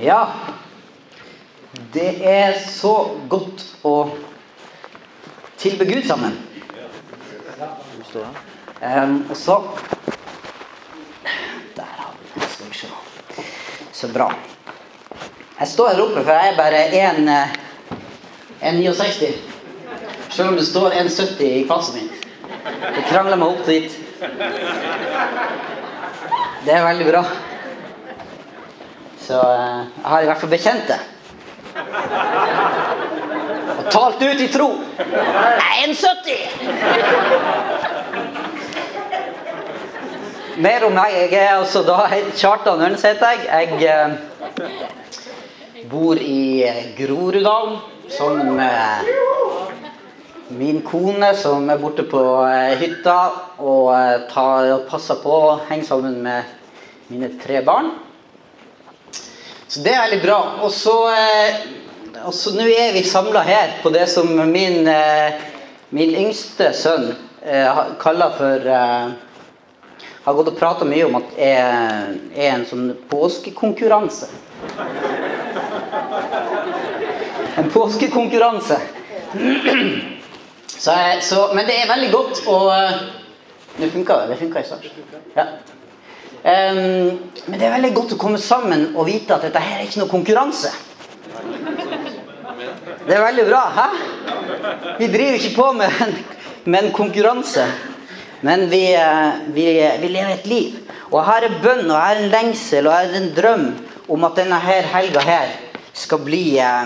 Ja, det er så godt å tilbe Gud sammen. Og så der har vi det, skal vi se. Så bra. Jeg står her oppe, for jeg er bare 1,69. Selv om det står 1,70 i passet mitt. Jeg krangler meg opp dit. Det er veldig bra. Så jeg har i hvert fall bekjent det. Og talt ut i tro. 1,70! Mer om meg. Jeg er altså da Kjartan Ørnes heter jeg. Jeg bor i Groruddalen sammen med min kone som er borte på hytta og passer på å henge sammen med mine 3 barn. Så det er veldig bra. Og så nå er vi samlet her på det som min yngste sønn kaller for har gått og pratet mye om at er en sånn påskekonkurranse. En påskekonkurranse. Men det er veldig godt og det funker i start. Ja. Men det er veldig godt å komme sammen og vite at dette her er ikke noe konkurranse. Det er veldig bra, hæ? Vi driver ikke på med en konkurranse, men vi lever et liv. Og jeg har en bønn, og jeg har en lengsel, og jeg har en drøm om at denne her helga her skal bli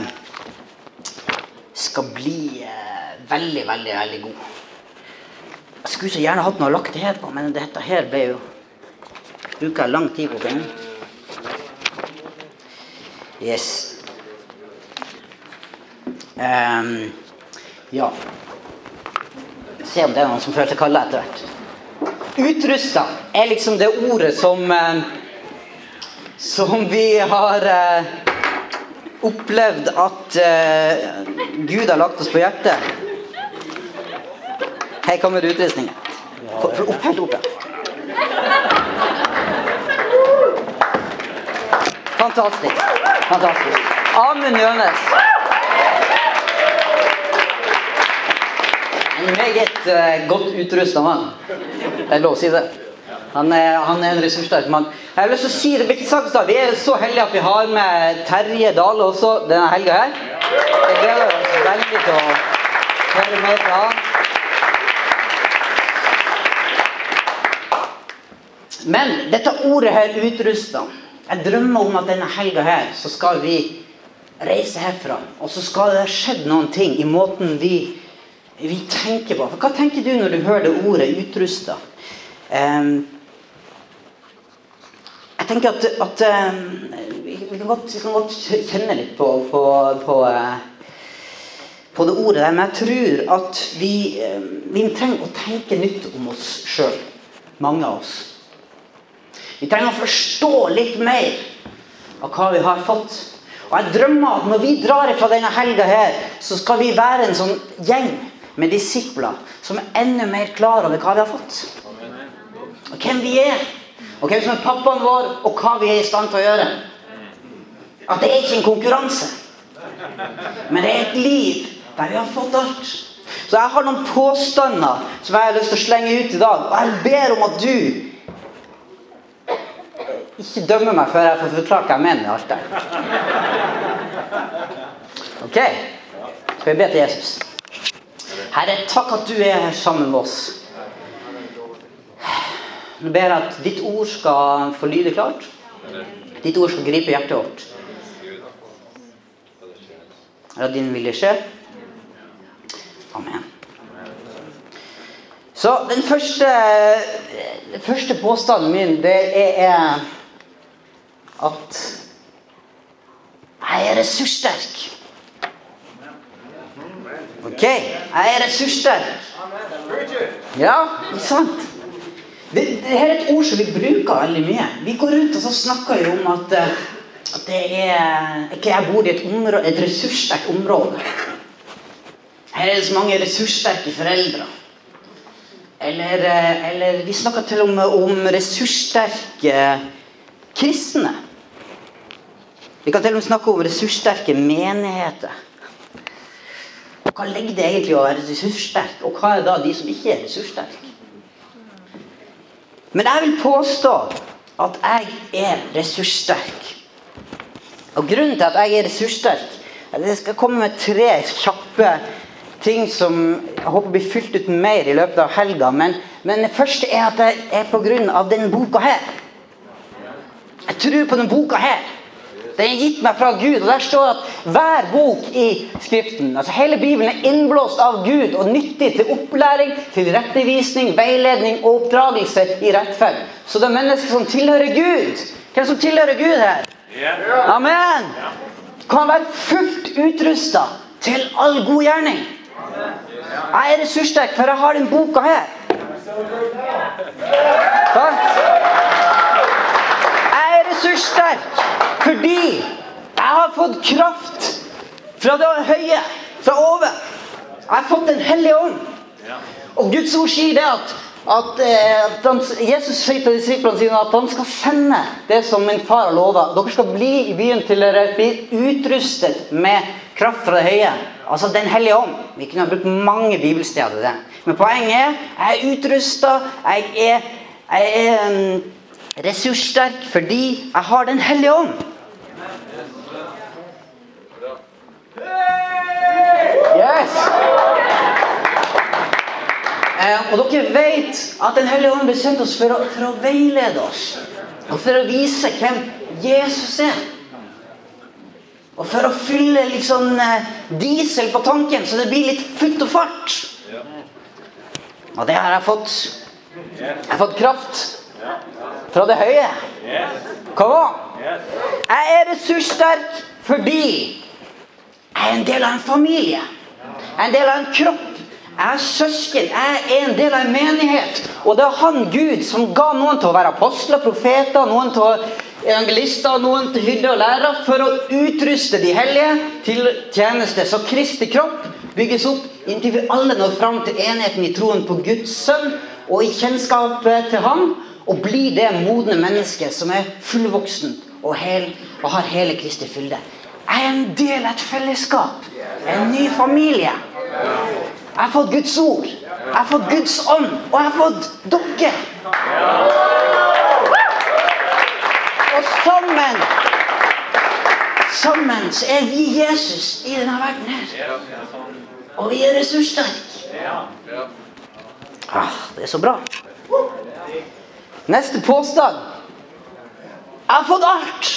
veldig, veldig, veldig god. Jeg skulle så gjerne hatt noe lagt det her på, men dette her bruker jeg lang tid på den. Yes. Ja. Se om det er noen som føler seg kallet etter hvert. Utrustet er liksom det ordet som vi har opplevd at Gud har lagt oss på hjertet. Her kommer utrustningen. Helt opp, ja. Fantastisk. Amund Jørnes. En meget godt utrustet mann. Det er lov å si det. Han er en ressurssterk mann. Jeg har lyst til å si det, vi er så heldige at vi har med Terje Dahle også denne helga her. Jeg gleder oss veldig til å høre mer fra han. Men dette ordet her utrustet, jeg drømmer om at denne helga her så skal vi reise herfra, og så skal det ha skjedd noen ting i måten vi tenker på. For hva tenker du når du hører det ordet utrustet? Jeg tenker at vi kan godt kjenne litt på det ordet der, men jeg tror at vi trenger å tenke nytt om oss selv, mange av oss. Vi trenger å forstå litt mer av hva vi har fått. Og jeg drømmer at når vi drar fra denne helga her, så skal vi være en sånn gjeng med disipler som er enda mer klar over hva vi har fått. Og hvem vi er. Og hvem som er pappaen vår, og hva vi er i stand til å gjøre. At det er ikke en konkurranse. Men det er et liv der vi har fått alt. Så jeg har noen påstander som jeg har lyst til å slenge ut i dag. Og jeg ber om at du ikke dømmer meg før jeg får forklart hva jeg mener med alt det. Ok, skal vi be til Jesus. Herre, takk at du er her sammen med oss. Jeg ber at ditt ord skal få lyde klart. Ditt ord skal gripe hjertet vårt. La din vilje skje. Amen. Så den første påstanden min, det er at jeg er ressurssterk. Ok, jeg er ressurssterk. Ja, sant. Det her er et ord som vi bruker veldig mye. Vi går rundt og så snakker vi om at det er ikke jeg bor i et ressurssterkt område. Her er det så mange ressurssterke foreldre. Eller vi snakker til og med om ressurssterke kristne. Vi kan til og med snakke om ressurssterke menigheter. Hva legger det egentlig å være ressurssterk, og hva da de som ikke ressurssterke? Men jeg vil påstå at jeg ressurssterk. Og grunnen til at jeg ressurssterk, jeg skal komme med 3 kjappe ting som jeg håper blir fylt ut mer i løpet av helga, men det første at det på grunn av denne boka her. Jeg tror på denne boka her. Den gitt meg fra Gud, og der står at hver bok i Skriften, altså hele Bibelen innblåst av Gud og nyttig til opplæring, til rettevisning, veiledning og oppdragelse i rettferd. Så det mennesker som tilhører Gud. Hvem som tilhører Gud her? Amen! Kan være fullt utrustet til all god gjerning. Jeg ressurssterk, for jeg har den boka her. Jeg ressurssterk fordi jeg har fått kraft fra det høye, fra oven. Jeg har fått den hellige ånd. Og Guds ord sier det at Jesus sier til disiplene sine at han skal sende det som min far har lovet. Dere skal bli i byen til dere blir utrustet med kraft fra det høye. Altså den hellige ånd. Vi kunne ha brukt mange bibelsteder til det. Men poenget jeg er utrustet, jeg er ressurssterk fordi jeg har den hellige ånd. Yes! Og dere vet at den hellige ånd ble sendt oss for å veilede oss. Og for å vise hvem Jesus er. Og for å fylle liksom diesel på tanken, så det blir litt futt og fart. Og det har jeg fått. Jeg har fått kraft fra det høye. Kom on! Jeg er ressurssterk fordi jeg er en del av en familie. Jeg er en del av en kropp. Jeg er søsken. Jeg er en del av en menighet. Og det er han Gud som ga noen til å være apostler, profeter, noen til å evangelister, noen til hyrder og lærere, for å utruste de hellige til tjeneste. Så Kristi kropp bygges opp inntil vi alle når frem til enheten i troen på Guds sønn og i kjennskapet til ham, og blir det modne mennesket som er fullvoksen og har hele Kristi fylde. Jeg er en del av et fellesskap, en ny familie. Jeg har fått Guds ord, jeg har fått Guds ånd, og jeg har fått dere. Og sammen så er vi Jesus i denne verden her. Og vi er ressurssterke. Det er så bra. Neste påstand. Jeg har fått alt.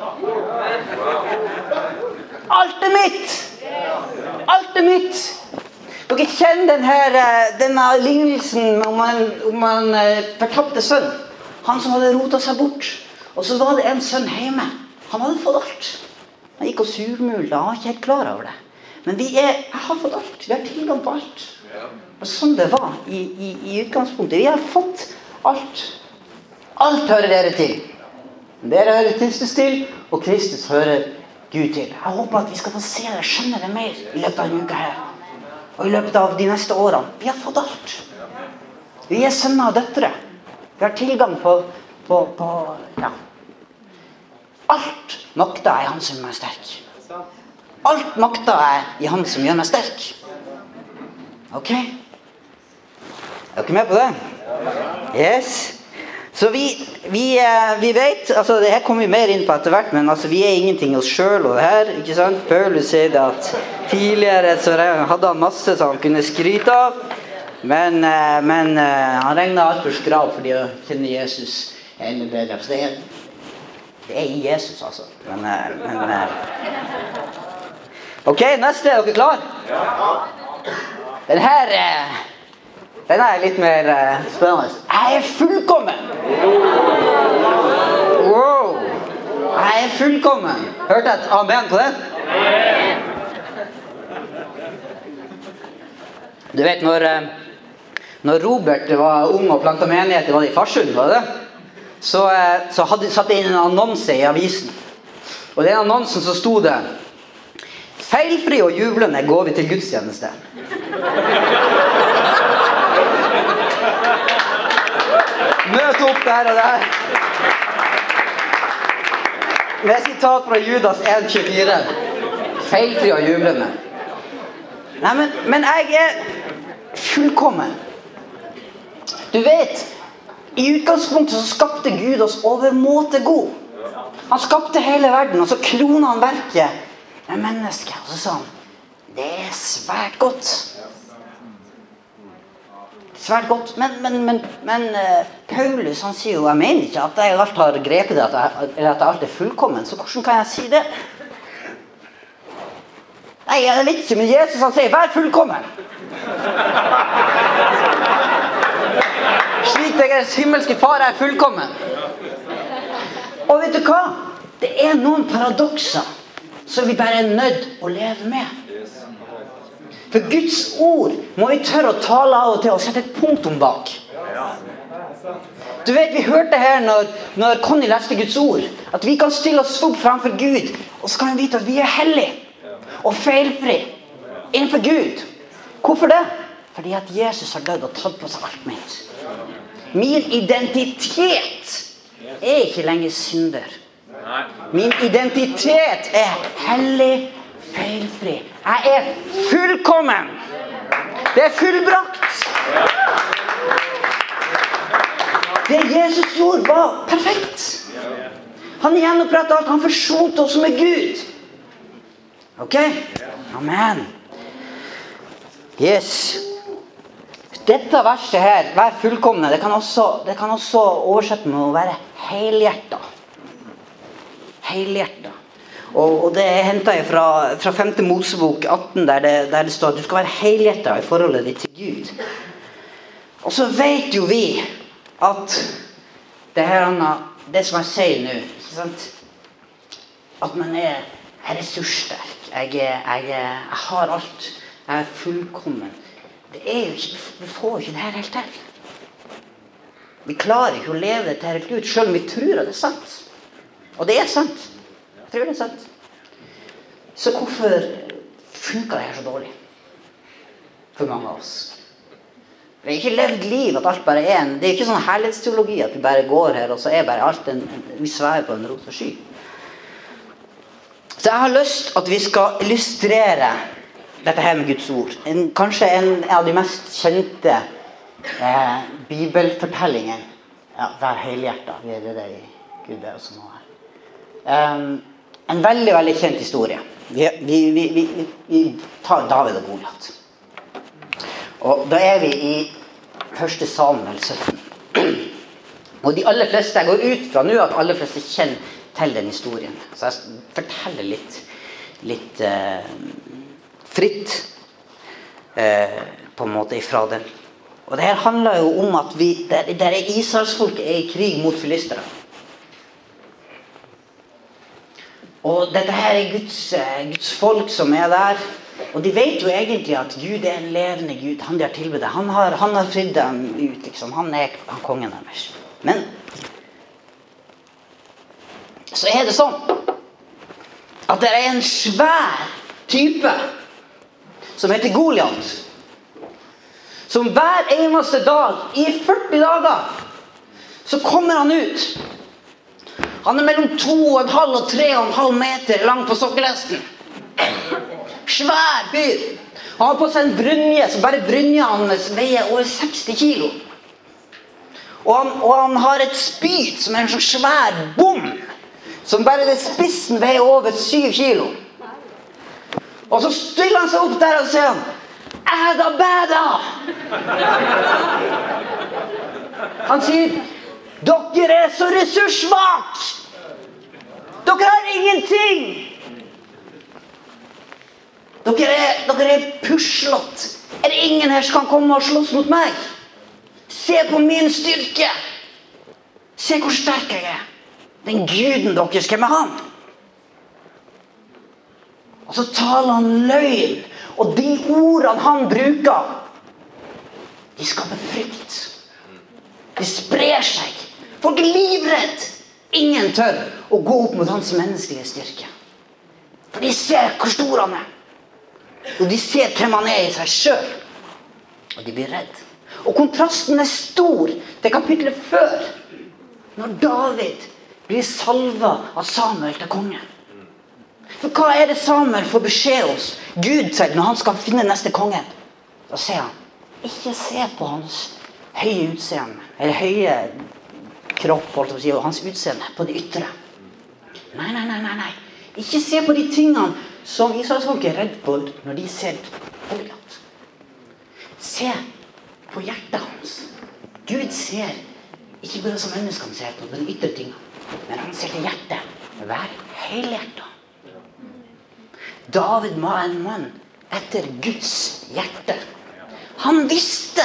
Alt er mitt. Alt er mitt. Dere kjenner denne lignelsen om en fortapte sønn. Han som hadde rotet seg bort. Og så var det en sønn hjemme. Han hadde fått alt. Han gikk og surmulte. Han var ikke helt klar over det. Men jeg har fått alt. Vi har tilgang på alt. Og sånn det var i utgangspunktet. Vi har fått alt. Alt hører dere til. Dere hører Kristus til, og Kristus hører Gud til. Jeg håper at vi skal få se det, skjønne det mer i løpet av en uke her. Og i løpet av de neste årene. Vi har fått alt. Vi er sønner og døtre. Vi har tilgang på alt makter jeg i han som gjør meg sterk. Alt makter jeg i han som gjør meg sterk. Ok? Er dere med på det? Yes. Så vi vet, altså det her kommer vi mer inn på etter hvert, men altså vi er ingenting oss selv og det her, ikke sant? Paulus sier det at tidligere så hadde han masse som han kunne skryte av, men han regnet alt for skrav fordi å kjenne Jesus er enda bedre. Så det er i Jesus altså. Ok, neste, er dere klar? Den er litt mer spennende. Jeg er fullkommen! Wow! Jeg er fullkommen! Hørte et amen på den? Du vet, når Robert var ung og plantet menighet, var det i Farsund, var det? Så satt det inn en annonse i avisen. Og i den annonsen så stod det: feilfri og jublende går vi til gudstjeneste. Møt opp der og der. med sitat fra Judas 1,24. Feilfri og jublende. Nei, men jeg fullkommen. Du vet, i utgangspunktet så skapte Gud oss overmåte god. Han skapte hele verden, og så kronet han verket med mennesket. Og så sa han, det svært godt. Svært godt, men Paulus, han sier jo, jeg mener ikke at jeg alt har grepet det, eller at alt fullkommen, så hvordan kan jeg si det? Nei, jeg vet ikke, men Jesus han sier, vær fullkommen. Slik deres himmelske far fullkommen. Og vet du hva? Det noen paradokser som vi bare nødt å leve med. For Guds ord må vi tørre å tale av og til og sette et punktum bak. Du vet, vi hørte her når Conny leste Guds ord, at vi kan stille oss opp framfor Gud, og så kan vi vite at vi hellige og feilfri innenfor Gud. Hvorfor det? Fordi at Jesus har dødd og tatt på seg alt mitt. Min identitet ikke lenger synder. Min identitet hellig, feilfri. Jeg fullkommen. Det fullbrakt. Det Jesus gjorde var perfekt. Han gjenopprettet alt. Han forsonte oss med Gud. Ok? Amen. Yes. Dette verset her, vær fullkomne, det kan også oversette med å være helhjertet. Helhjertet. Og det hentet jeg fra 5. Mosebok 18, der det står at du skal være helhjertet i forholdet ditt til Gud. Og så vet jo vi at det som jeg sier nå, ikke sant? At man ressurssterk. Jeg har alt. Jeg fullkommen. Det jo ikke, vi får jo ikke det her helt til. Vi klarer ikke å leve dette helt ut, selv om vi tror at det sant. Og det sant. Jeg tror det sant. Så hvorfor funker det her så dårlig? For mange av oss. Vi har ikke levd liv at alt bare det ikke sånn herlighetsteologi at vi bare går her, og så bare alt vi sværer på en rosa sky. Så jeg har lyst at vi skal illustrere dette her med Guds ord. Kanskje en av de mest kjente bibelfortellingen. Ja, vær helhjertet. Det i Gud også nå her. En veldig, veldig kjent historie. Vi tar David og Goliat. Og da vi i 1. Samuel 17. Og de aller fleste, jeg går ut fra nå at alle fleste kjenner til den historien. Så jeg forteller litt fritt på en måte ifra den. Og det her handler jo om at der Israelsfolket i krig mot filisterne. Og dette her Guds folk som der. Og de vet jo egentlig at Gud en levende Gud. Han de har tilbudt. Han har fridd dem ut, liksom. Han kongen deres. Men så det sånn at det en svær type som heter Goliat, som hver eneste dag i 40 dager så kommer han ut. Han mellom 2,5 og 3,5 meter lang på sokkelesten. Svær fyr. Han har på seg en brynje, så bare brynja hans veier over 60 kilo. Og han har et spyd som en sånn svær bom, som bare det spissen veier over 7 kilo. Og så stiller han seg opp der og sier han, «Æda bæda!» Han sier, «Dere så ressurssvak! Dere har ingenting! Dere puslott! Det ingen her som kan komme og slåss mot meg? Se på min styrke! Se hvor sterk jeg Den guden deres, hvem han? Og så taler han løgn. Og de ordene han bruker, de skaper frykt. De sprer seg. Folk livredd. Ingen tør å gå opp mot hans menneskelige styrke. For de ser hvor stor han Og de ser hvem han i seg selv. Og de blir redd. Og kontrasten stor til kapitlet før. Når David blir salvet av Samuel til konge. For hva det Samuel får beskjed hos Gud til når han skal finne neste konge? Da sier han, ikke se på hans høye utseende, eller høye kropp, og hans utseende på det ytre. Nei. Ikke se på de tingene som Israelsfolk redd på når de ser Goliat. Se på hjertet hans. Gud ser ikke bare som menneskene ser på de ytre tingene, men han ser til hjertet. Vær helhjertet. David var en mann etter Guds hjerte. Han visste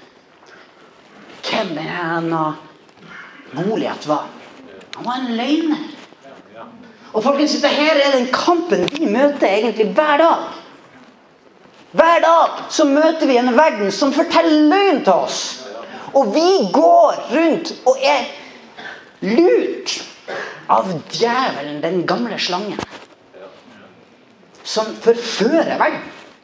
hvem denne Goliat var. Han var en løgner. Og folkens, her den kampen vi møter egentlig hver dag. Hver dag så møter vi en verden som forteller løgn til oss. Og vi går rundt og lurt av djevelen, den gamle slangen, som forfører verden.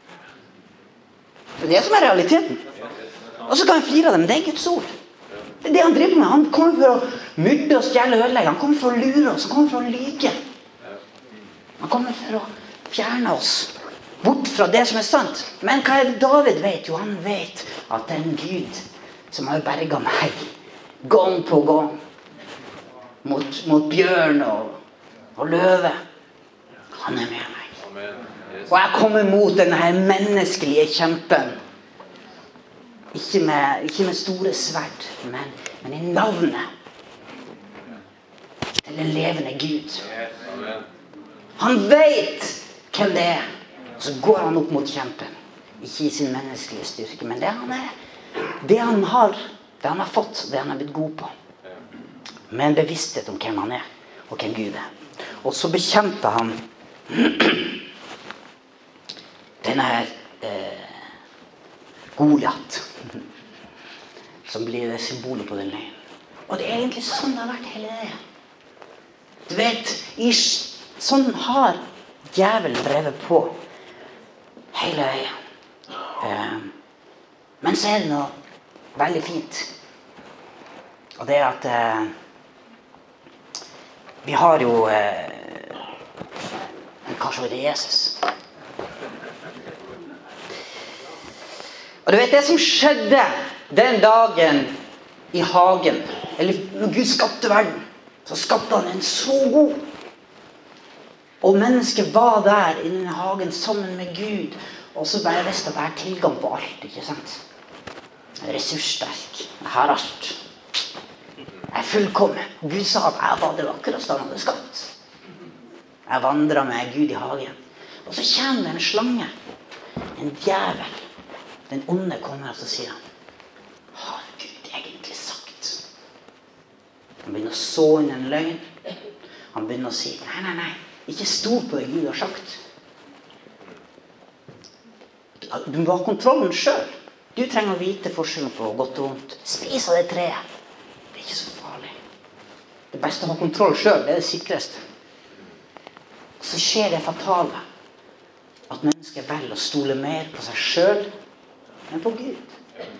Det som realiteten. Og så kan vi flire av det, men det Guds ord. Det han driver med. Han kommer for å myrde og stjele og ødelegge. Han kommer for å lure oss. Han kommer for å lyge. Han kommer for å fjerne oss bort fra det som sant. Men hva det David vet? Jo, han vet at den Gud som har berget meg gang på gang mot bjørn og løve, han med meg. Og jeg kommer mot denne menneskelige kjempen. Ikke med store sverd, men i navnet til den levende Gud. Han vet hvem det Så går han opp mot kjempen. Ikke i sin menneskelige styrke, men det han har fått, det han har blitt god på. Med en bevissthet om hvem han og hvem Gud Og så bekjemper han denne her Goliat, som blir det symbolet på den løgnen. Og det egentlig sånn det har vært hele det. Du vet, sånn har djevelen drevet på hele veien. Men så det noe veldig fint. Og det at vi har jo kanskje det Jesus. Og du vet det som skjedde den dagen i hagen, eller når Gud skapte verden, så skapte han en så god. Og mennesket var der i denne hagen sammen med Gud, og så bare visste at jeg har tilgang på alt, ikke sant? Jeg ressurssterk, jeg har alt. Jeg fullkommen. Gud sa at jeg var det vakreste han hadde skapt. Jeg vandret med Gud i hagen. Og så kommer det en slange, en djevel. Den onde kommer og så sier han, har Gud egentlig sagt? Han begynner å så inn en løgn. Han begynner å si, nei, ikke stol på det Gud har sagt. Du må ha kontrollen selv. Du trenger å vite forskjellen på godt og vondt. Spis av det treet. Det ikke så farlig. Det beste å ha kontroll selv, det det sikreste. Og så skjer det fatale. At mennesker velger å stole mer på seg selv enn på Gud.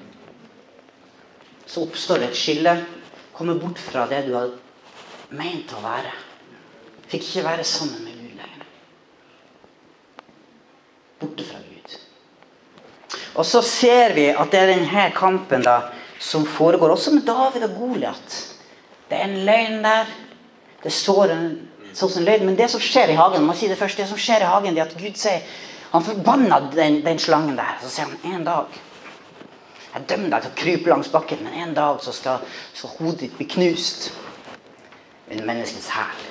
Så oppstår det et skille. Kommer bort fra det du har ment å være. Fikk ikke være sammen med Gud lenger. Borte fra Gud. Og så ser vi at det denne kampen da, som foregår også med David og Goliat. Det en løgn der. Det sår en løgn. Men det som skjer i hagen, man sier det først, det som skjer i hagen, det at Gud sier, han forbannet den slangen der. Så sier han, en dag, jeg dømmer deg til å krype langs bakken, men en dag så skal hodet ditt bli knust under menneskets hæl.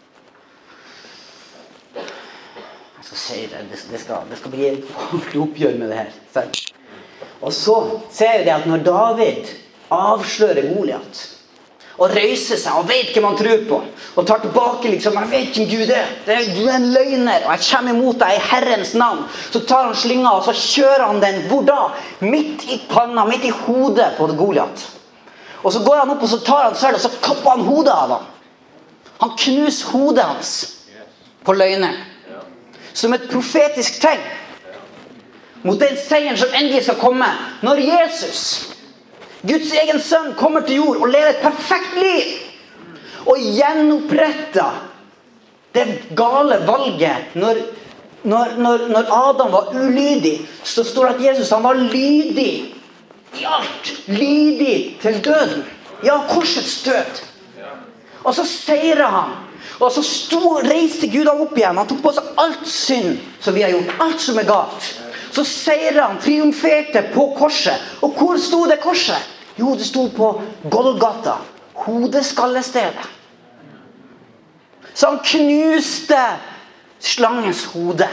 Jeg skal si det skal bli et oppgjør med det her. Og så ser vi det at når David avslører Goliat, og røyser seg, og vet hvem han tror på, og tar tilbake liksom, jeg vet hvem Gud du en løgner, og jeg kommer imot deg i Herrens navn, så tar han slynga, og så kjører han den, hvor da? Midt i panna, midt i hodet på Goliat. Og så går han opp, og så tar han sverd, og så kapper han hodet av han. Han knuser hodet hans på løgner, som et profetisk tegn, mot den seieren som endelig skal komme, når Jesus, Guds egen sønn, kommer til jord og lever et perfekt liv. og gjenoppretta det gale valget når Adam var ulydig. Så står det at Jesus han var lydig i alt. Lydig til døden. Ja, korsets død. Og så seiret han. Og så reiste Gud ham opp igjen. Han tok på seg alt synd som vi har gjort. Alt som er galt. Så seiret han, triumferte på korset. Og hvor stod det korset? Jo, det stod på Golgata. Hodeskallestedet. Så han knuste slangens hode.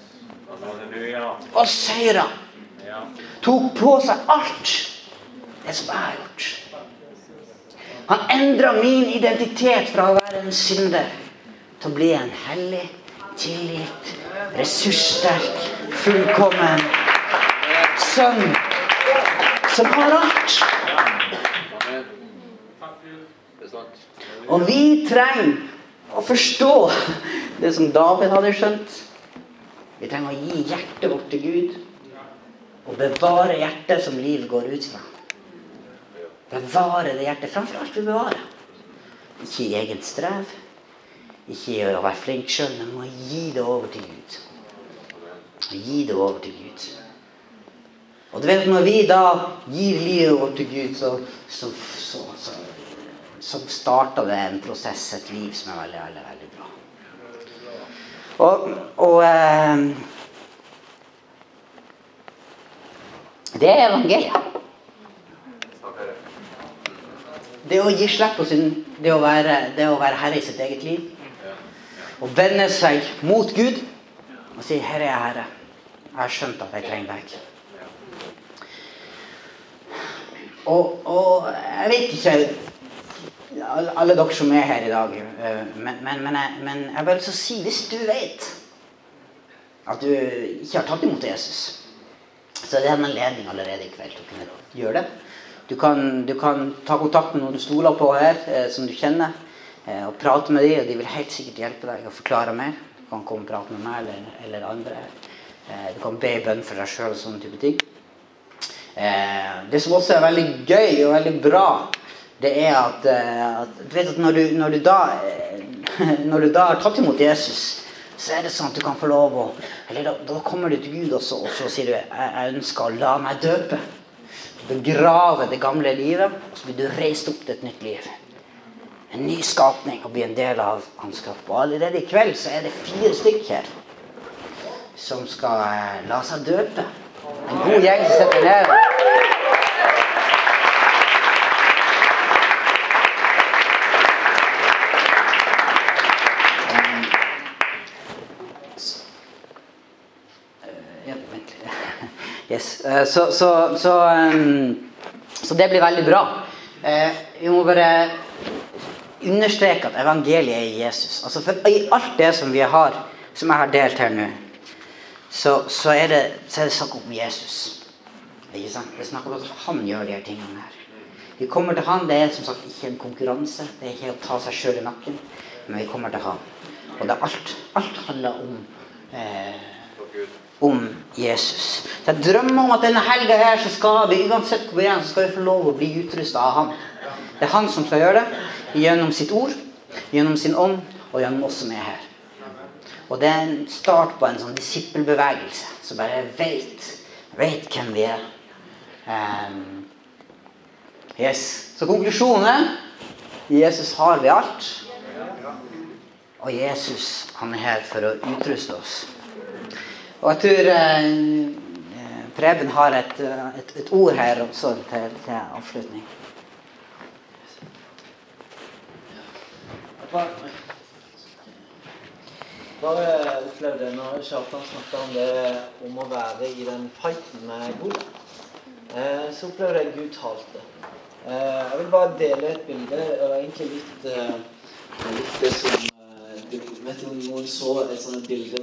Og seiret. Tok på seg alt det som jeg har gjort. Han endret min identitet fra å være en synder til å bli en hellig, tilgitt, ressurssterk, fullkommen sønn som har alt. Og vi trenger å forstå det som David hadde skjønt. Vi trenger å gi hjertet vårt til Gud og bevare hjertet som liv går ut fra. Bevare det hjertet. Framfor alt vi bevarer. Ikke i egen strev. Ikke i å være flink selv, men må gi det over til Gud. Gi det over til Gud. Og du vet, når vi da gir livet over til Gud, så starter det en prosess, et liv som er veldig, veldig, veldig bra. Det er evangeliet. Det å gi slipp på det å være herre i sitt eget liv. Og vende seg mot Gud og si, Herre er Herre. Jeg har skjønt at jeg trenger deg. Og jeg vet ikke, alle dere som er her i dag, men jeg vil så si, hvis du vet at du ikke har tatt imot Jesus, så er det en anledning allerede i kveld til å kunne gjøre det. Du kan ta kontakt med noen du stoler på her, som du kjenner, og prate med dem, og de vil helt sikkert hjelpe deg å forklare mer. Du kan komme og prate med meg eller andre. Du kan be i bønn for deg selv og sånne type ting. Det som også er veldig gøy og veldig bra, det er at du vet at når du da har tatt imot Jesus, så er det sånn at du kan få lov å, eller da kommer du til Gud også, og så sier du, jeg ønsker å la meg døpe. Begrave det gamle livet, og så blir du reist opp til et nytt liv. En ny skapning, og bli en del av hans kropp. Og allerede i kveld så er det 4 stykker her som skal la seg døpe. En god gjeng som setter ned. Yes. Så det blir veldig bra. Vi må bare understreke at evangeliet er i Jesus. Altså for i alt det som vi har, som jeg har delt her nå, så er det snakk om Jesus. Ikke sant? Det er snakk om at han gjør de her tingene her. Vi kommer til han, det er som sagt ikke en konkurranse, det er ikke å ta seg selv i nakken, men vi kommer til han. Og det er alt handler om Jesus. Så jeg drømmer om at denne helga her så skal vi, uansett hvor vi er, så skal vi få lov å bli utrustet av han. Det er han som skal gjøre det, gjennom sitt ord, gjennom sin ånd, og gjennom oss som er her. Og det er en start på en sånn disippelbevegelse, så bare vet hvem vi er. Yes. Så konklusjonen er, Jesus har vi alt, og Jesus, han er her for å utruste oss. Og jeg tror Preben har et ord her også til avslutning. Bare opplevde når Kjartan snakket om det om å være i den fighten med Goliat. Så opplevde jeg Gud talte. Jeg vil bare dele et bilde, og egentlig litt det som vet du, noen så et sånt bilde